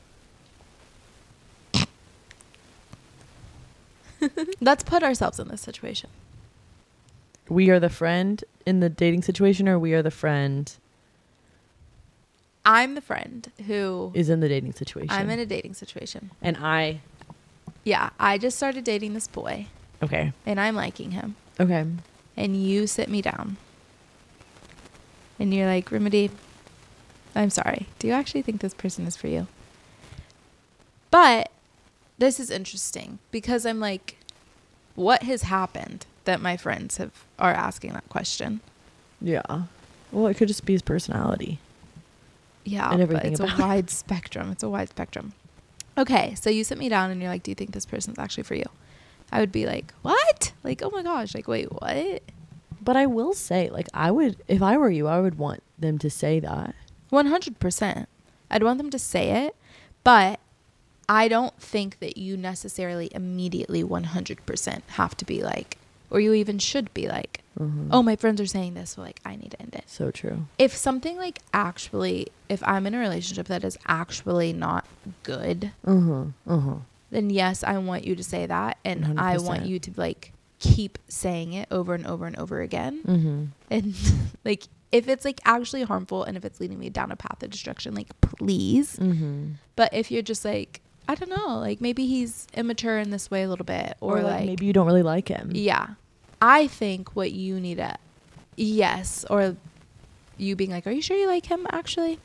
Let's put ourselves in this situation. We are the friend in the dating situation, or we are the friend I'm the friend who is in the dating situation. I'm in a dating situation. And I. Yeah, I just started dating this boy. Okay. And I'm liking him. Okay. And you sit me down. And you're like, Remedy, I'm sorry. Do you actually think this person is for you? But this is interesting because I'm like, what has happened that my friends have are asking that question? Yeah. Well, it could just be his personality. Yeah, and everything but it's about a wide spectrum. It's a wide spectrum. Okay, so you sit me down and you're like, do you think this person's actually for you? I would be like, what? Like, oh my gosh. Like, wait, what? But I will say, like, I would, if I were you, I would want them to say that. one hundred percent. I'd want them to say it, but I don't think that you necessarily immediately one hundred percent have to be like, or you even should be like, Mm-hmm. oh, my friends are saying this, so like, I need to end it. So true. If something like actually, if I'm in a relationship that is actually not good, Uh-huh. Uh-huh. then yes, I want you to say that. And one hundred I percent. want you to like keep saying it over and over and over again. Mm-hmm. And like, if it's like actually harmful and if it's leading me down a path of destruction, like please. Mm-hmm. But if you're just like, I don't know, like maybe he's immature in this way a little bit, or, Or, like, like maybe you don't really like him. yeah, I think what you need to, yes, or you being like, are you sure you like him actually?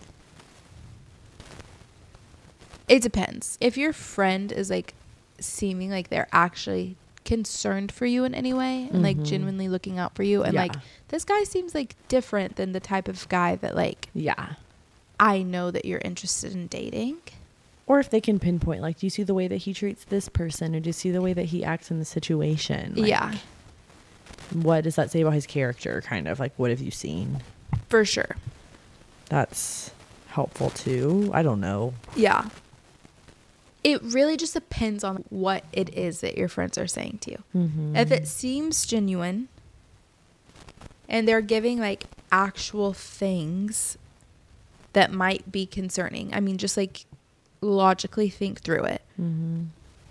It depends. If your friend is like seeming like they're actually concerned for you in any way and like Mhm. genuinely looking out for you, and Yeah. like this guy seems like different than the type of guy that like Yeah. I know that you're interested in dating. Or if they can pinpoint, like, do you see the way that he treats this person? Or do you see the way that he acts in the situation? Like, Yeah, what does that say about his character? Kind of like, what have you seen? for sure. That's helpful too. I don't know. Yeah. It really just depends on what it is that your friends are saying to you. Mm-hmm. If it seems genuine and they're giving like actual things that might be concerning, I mean, just like logically think through it. Mm-hmm.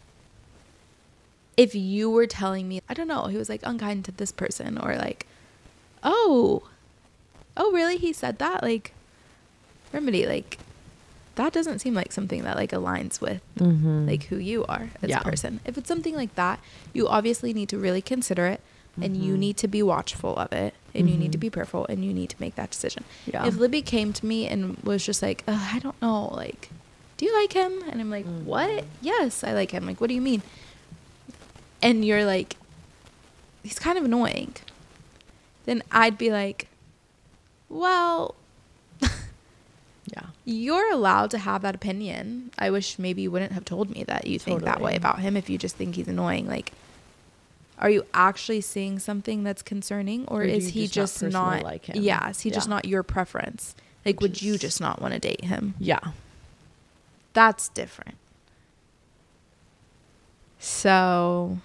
If you were telling me, I don't know, he was like unkind to this person, or like, oh, oh, really? He said that? Like, Remedy, like, that doesn't seem like something that like aligns with Mm-hmm. like who you are as Yeah. a person. If it's something like that, you obviously need to really consider it, and you Mhm. need to be watchful of it, and you need to Mhm. be prayerful, and you need to make that decision. Yeah. If Libby came to me and was just like, Ugh, I don't know, like, do you like him? And I'm like, Mhm. what? Yes, I like him. Like, what do you mean? And you're like, he's kind of annoying. Then I'd be like, well, Yeah. you're allowed to have that opinion. I wish maybe you wouldn't have told me that you think that way Totally. about him if you just think he's annoying. Like, are you actually seeing something that's concerning, or, Or do is you he just not just personally not, like him? yeah, is he just Yeah. not your preference? Like, Which would you is- just not want to date him? Yeah. That's different. So,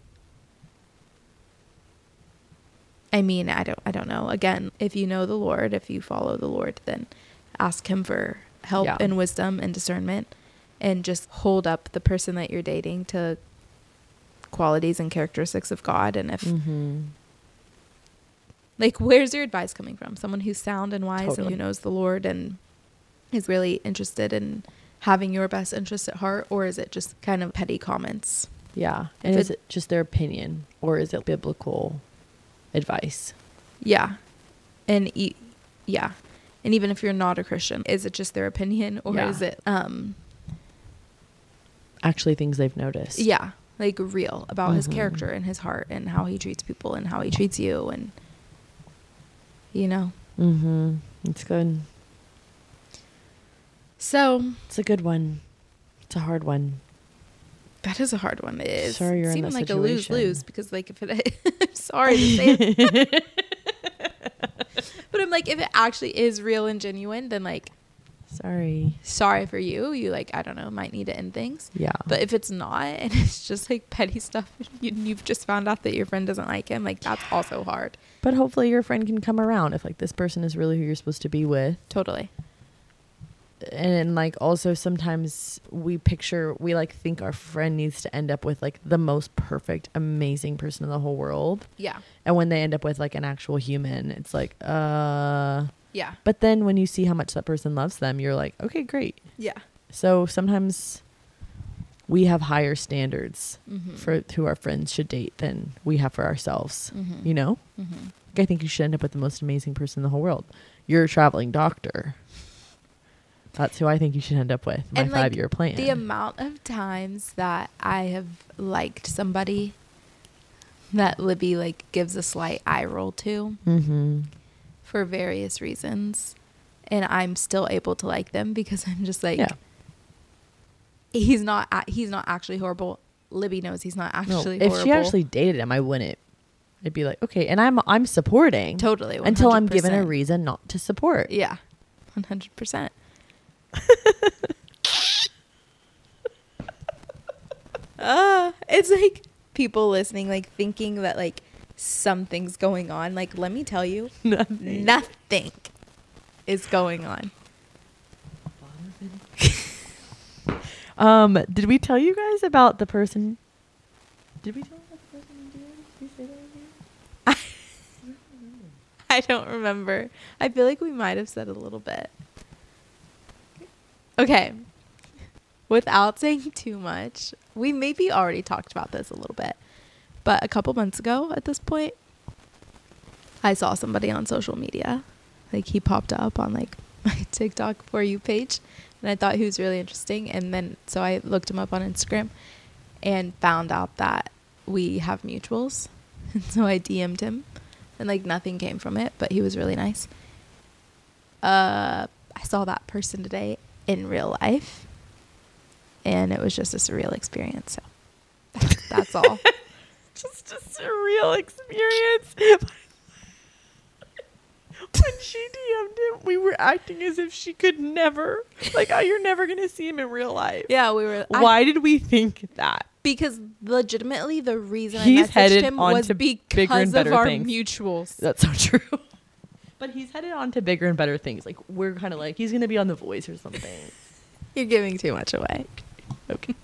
I mean, I don't I don't know. Again, if you know the Lord, if you follow the Lord, then ask him for help Yeah. and wisdom and discernment, and just hold up the person that you're dating to qualities and characteristics of God. And if Mm-hmm. like, where's your advice coming from? Someone who's sound and wise and Totally. who knows the Lord and is really interested in having your best interest at heart, or is it just kind of petty comments? Yeah. And If is it- it just their opinion, or is it biblical advice? Yeah. And e- yeah. And even if you're not a Christian, is it just their opinion, or Yeah. is it um Actually, things they've noticed. yeah, like real about his Mhm. character and his heart and how he treats people and how he treats you, and you know. Mm-hmm. It's good. So It's a good one. It's a hard one. that is a hard one. It is Sorry you're in seeming that like a lose situation. lose, because like if it I'm sorry to say it. But I'm like, if it actually is real and genuine, then like Sorry. sorry for you. You like, I don't know, might need to end things. Yeah. But if it's not, and it's just like petty stuff, you, you've just found out that your friend doesn't like him, like that's also hard. But hopefully your friend can come around if like this person is really who you're supposed to be with. Totally. And like also sometimes we picture, we like think our friend needs to end up with like the most perfect, amazing person in the whole world. Yeah. And when they end up with like an actual human, it's like, uh, Yeah. but then when you see how much that person loves them, you're like, okay, great. Yeah. So sometimes we have higher standards Mm-hmm. for who our friends should date than we have for ourselves. Mm-hmm. You know, Mm-hmm. like, I think you should end up with the most amazing person in the whole world. You're a traveling doctor. That's who I think you should end up with. My And, like, five year plan. The amount of times that I have liked somebody that Libby like gives a slight eye roll to Mm-hmm. for various reasons, and I'm still able to like them because I'm just like, Yeah. he's not a- he's not actually horrible. Libby knows he's not No, actually if horrible. she actually dated him, I wouldn't. I'd be like, okay, and I'm I'm supporting Totally. until I'm given a one hundred percent. reason not to support. Yeah. one hundred percent. uh, it's like people listening, like thinking that like something's going on. Like, let me tell you, Nothing. nothing is going on. Um, did we tell you guys about the person? Did we tell you about the person in Dear? Did we say that in here? I don't remember. I feel like we might have said a little bit. Okay. Without saying too much, we maybe already talked about this a little bit. But a couple months ago at this point, I saw somebody on social media. Like, he popped up on like my TikTok For You page, and I thought he was really interesting. And then so I looked him up on Instagram and found out that we have mutuals. And so I D M'd him, and like nothing came from it, but he was really nice. Uh, I saw that person today in real life, and it was just a surreal experience. So that's all. Just a surreal experience. When she D M'd him, we were acting as if she could never, like, oh, you're never gonna see him in real life. Yeah, we were. I- Why did we think that? Because legitimately, the reason He's I messaged headed him on was to bigger and because of better our things. mutuals. That's so true. But he's headed on to bigger and better things. Like, we're kind of like, he's gonna be on The Voice or something. You're giving too much away. Okay.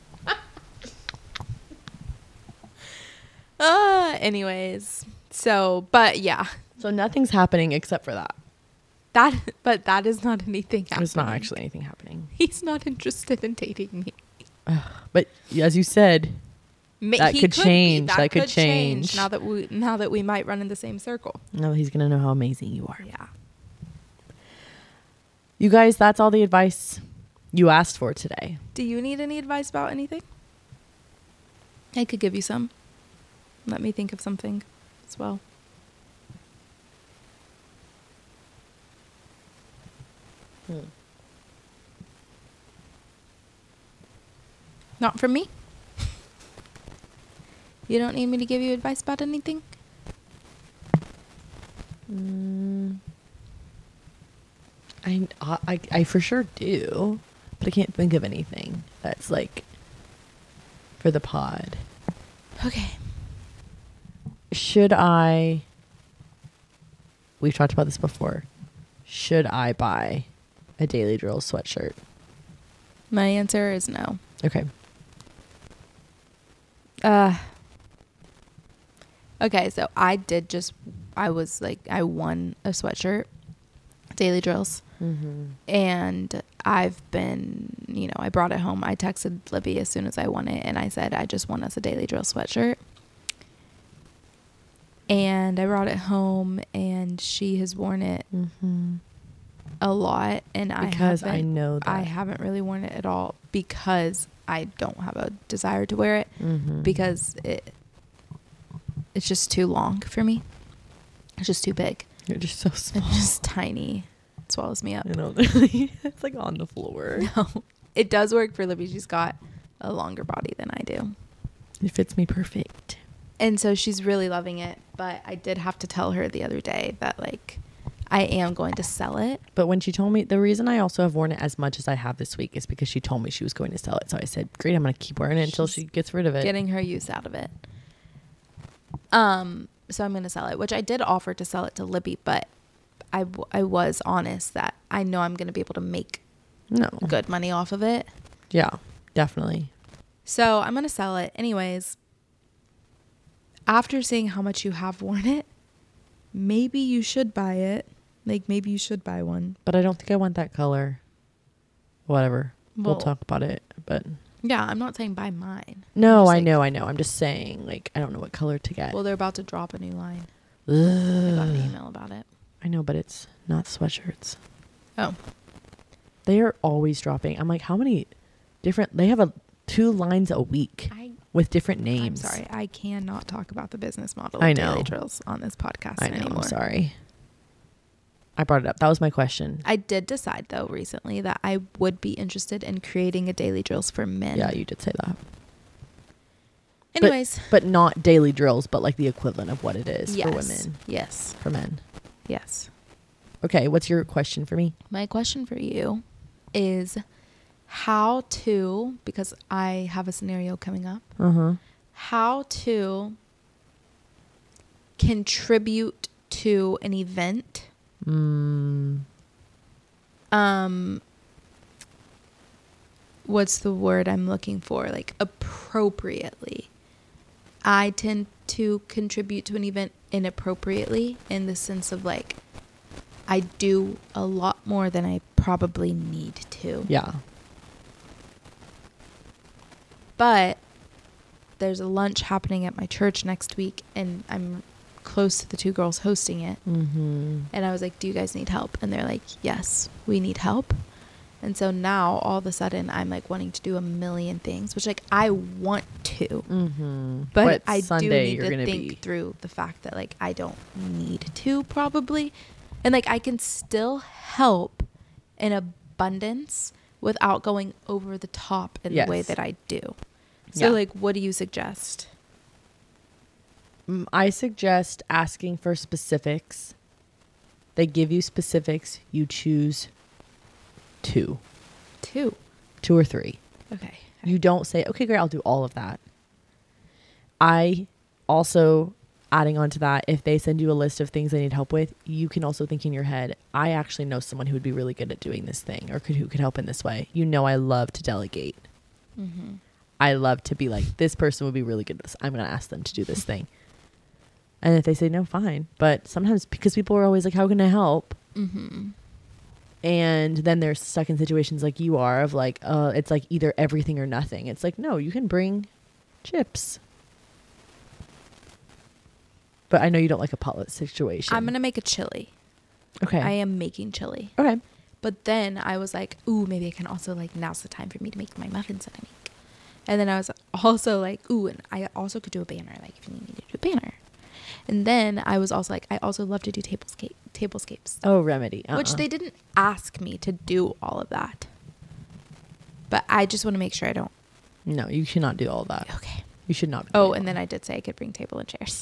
Uh, anyways, so but yeah, So nothing's happening except for that. that, but that is not anything happening. It's not actually anything happening. He's not interested in dating me. But as you said, Ma- that he could be. change. That, That could could change. change. Now that we now that we might run in the same circle. now he's going to know how amazing you are. Yeah. You guys, that's all the advice you asked for today. Do you need any advice about anything? I could give you some. Let me think of something as well. Hmm. Not from me? You don't need me to give you advice about anything? Mm, I, I, I for sure do, but I can't think of anything that's like for the pod. Okay. Should I, we've talked about this before, should I buy a Daily Drills sweatshirt? My answer is no. Okay. Uh. Okay, so I did just, I was like, I won a sweatshirt, Daily Drills. Mm-hmm. And I've been, you know, I brought it home. I texted Libby as soon as I won it, and I said, I just won us a Daily Drill sweatshirt. And I brought it home, and she has worn it Mm-hmm. a lot. And Because I I haven't, know that. I haven't really worn it at all because I don't have a desire to wear it Mm-hmm. because it it's just too long for me. It's just too big. You're just so small. It's just tiny. It swallows me up. You know, it's like on the floor. No, it does work for Libby. She's got a longer body than I do. It fits me perfect. And so she's really loving it. But I did have to tell her the other day that, like, I am going to sell it. But when she told me, the reason I also have worn it as much as I have this week is because she told me she was going to sell it. So I said, great, I'm going to keep wearing it until She's she gets rid of it. Getting her use out of it. Um, so I'm going to sell it, which I did offer to sell it to Libby, but I, w- I was honest that I know I'm going to be able to make No. good money off of it. Yeah, definitely. So I'm going to sell it. Anyways, after seeing how much you have worn it, maybe you should buy it. Like, maybe you should buy one. But I don't think I want that color. Whatever. Well, we'll talk about it. But yeah, I'm not saying buy mine. no, just I like- know, I know. I'm just saying, like, I don't know what color to get. Well, they're about to drop a new line. Ugh. I got an email about it. I know, but it's not sweatshirts. Oh. They are always dropping. I'm like, how many different? They have a two lines a week I, with different I'm names. sorry. I cannot talk about the business model I of know. Daily Drills on this podcast I know. anymore. I'm sorry. I brought it up. That was my question. I did decide, though, recently that I would be interested in creating a Daily Drills for men. Yeah, you did say that. Anyways. But not Daily Drills, but like the equivalent of what it is yes. for women. Yes. For men. Yes. Okay, what's your question for me? My question for you is how to, because I have a scenario coming up, Uh-huh. how to contribute to an event Mm, um what's the word I'm looking for? Like, appropriately. I tend to contribute to an event inappropriately, in the sense of, like, I do a lot more than I probably need to. yeah. But there's a lunch happening at my church next week, and I'm close to the two girls hosting it. Mm-hmm. And I was like, do you guys need help? And they're like, yes, we need help. And so now all of a sudden I'm like wanting to do a million things, which, like, I want to, Mm-hmm. but I Sunday do need you're to gonna think be through the fact that, like, I don't need to probably. And, like, I can still help in abundance without going over the top in Yes. the way that I do. So, Yeah. like, what do you suggest? Mm, I suggest asking for specifics. They give you specifics. You choose two, Two. two or three. Okay. You don't say, okay, great, I'll do all of that. I also, adding on to that, if they send you a list of things they need help with, you can also think in your head, I actually know someone who would be really good at doing this thing, or could who could help in this way. You know, I love to delegate. Mm-hmm. I love to be like, this person would be really good at this. I'm going to ask them to do this thing. And if they say no, fine. But sometimes, because people are always like, how can I help? Mm-hmm. And then they're stuck in situations like you are of like, uh, it's like either everything or nothing. It's like, no, you can bring chips. But I know you don't like a potluck situation. I'm going to make a chili. Okay. I am making chili. Okay. But then I was like, ooh, maybe I can also like, now's the time for me to make my muffins that I make. And then I was also like, ooh, and I also could do a banner. Like if you need me to do a banner. And then I was also like, I also love to do tablescape, tablescapes. Oh, Remedy. Uh-uh. Which they didn't ask me to do all of that. But I just want to make sure I don't. No, you cannot do all that. Okay. You should not. Oh, and then I did say I could bring table and chairs.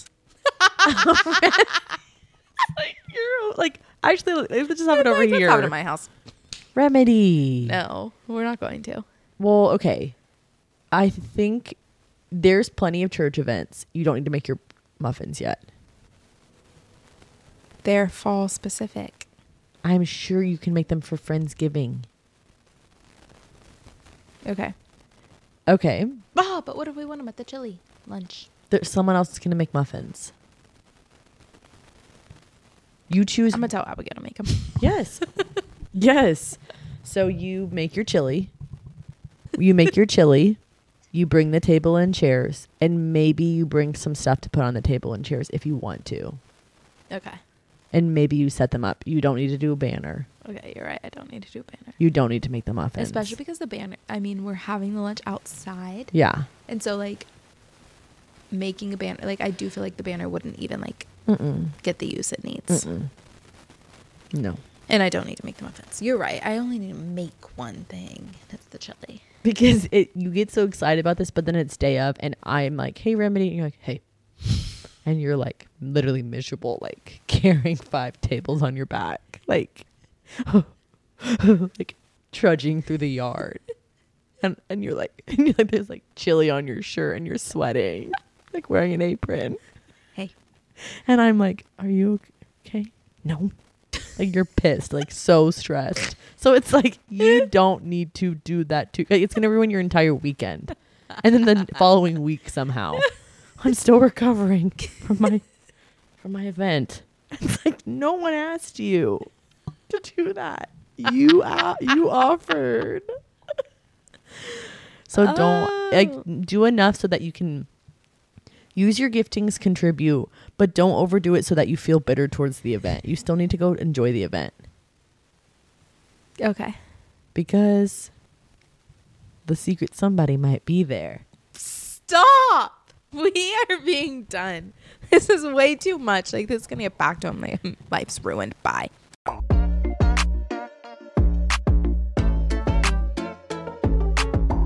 Like, you're like, actually, let's just have it over Let's here. have it at my house. Remedy. No, we're not going to. Well, okay. I think there's plenty of church events. You don't need to make your muffins yet. They're fall specific. I'm sure you can make them for Friendsgiving. Okay. Okay. Oh, but what if we want them at the chili lunch? There's someone else is going to make muffins. You choose. I'm going to tell Abigail to make them. Yes. Yes. So you make your chili. You make your chili. You bring the table and chairs. And maybe you bring some stuff to put on the table and chairs if you want to. Okay. And maybe you set them up. You don't need to do a banner. Okay, you're right. I don't need to do a banner. You don't need to make the muffins. Especially because the banner, I mean, we're having the lunch outside. Yeah. And so, like, making a banner, like, I do feel like the banner wouldn't even, like, Mm-mm. get the use it needs. Mm-mm. No. And I don't need to make the muffins. You're right. I only need to make one thing. That's the chili. Because it, you get so excited about this, but then it's day of, and I'm like, hey, Remedy. And you're like, hey. And you're like literally miserable, like carrying five tables on your back, like, like trudging through the yard. And and you're like, and you're like, there's like chili on your shirt and you're sweating, like wearing an apron. Hey. And I'm like, are you okay? No. Like you're pissed, like so stressed. So it's like, you don't need to do that too. Like, it's going to ruin your entire weekend. And then the following week somehow. I'm still recovering from my from my event. It's like, no one asked you to do that. You uh, you offered. So don't Oh. like do enough so that you can use your giftings, contribute, but don't overdo it so that you feel bitter towards the event. You still need to go enjoy the event. Okay. Because the secret somebody might be there. Stop! We are being done. This is way too much. Like, this is going to get back to him. My life's ruined. Bye.